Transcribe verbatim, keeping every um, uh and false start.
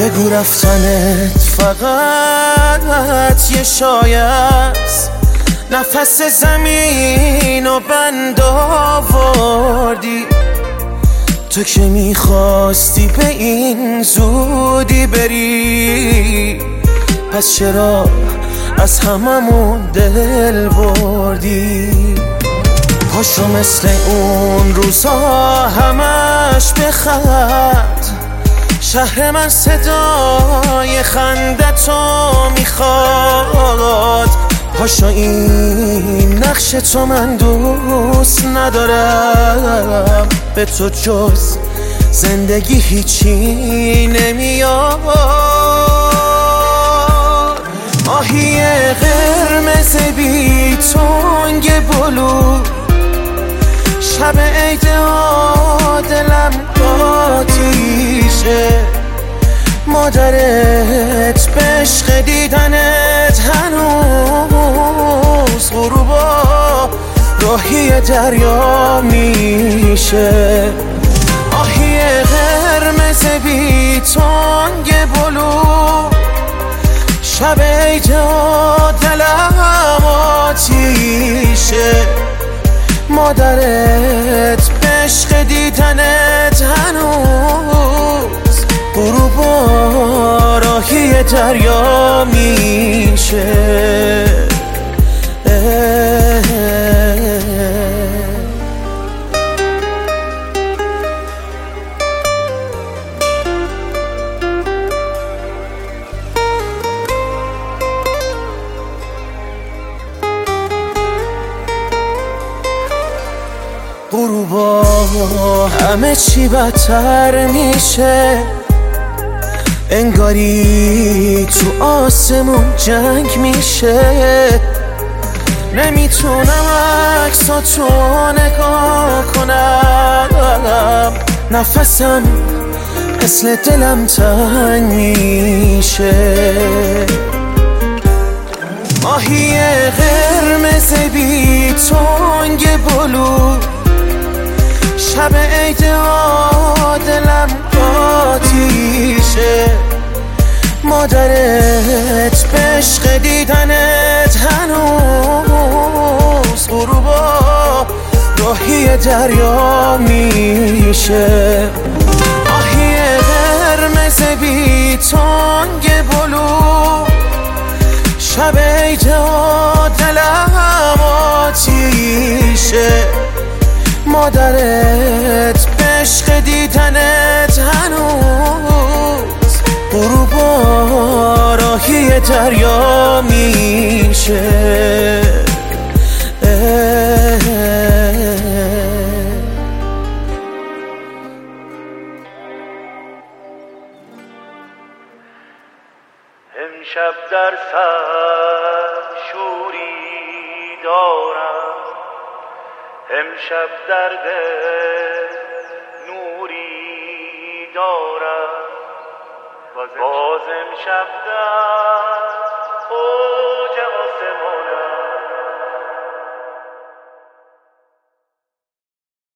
بگو رفتنت فقط یه شایه است، نفس زمین و بند آوردی. تو که میخواستی به این زودی بری، پس چرا از هممون دل بردی؟ پاشو مثل اون روزا همش بخند، شهر من صدای خندتو میخواد. پاشو این نقش تو من دوست ندارم، به تو جز زندگی هیچی نمیاد. ماهی قرمز بی تنگ بلو، شب عید دلم آتیشه. مادرت به عشق دیدنت هنوز غروبا راهی دریا میشه. آهی قرمز بی تنگ بلو، شب عید دلم آتیشه. مادرت به عشق دیدنت هنوز غروبا راهی دریا میشه. غروبا همه چی بدتر میشه، انگاری تو آسمون جنگ میشه. نمیتونم عکساتو نگاه کنم، نفسم مثل دلم تنگ میشه. ماهی قرمز بی تنگ بلو، شب عید دلم آتیشه. مادرت به عشق دیدنت هنوز غروبا راهی دریا میشه. آهی قرمز بی تنگ بلو، شب عید دلم آتیشه. مادرت به عشق دیدنت هنوز غروبا راهی دریا میشه. امشب در سر شوری دارم، امشب در دل نوری دارم، باز امشب در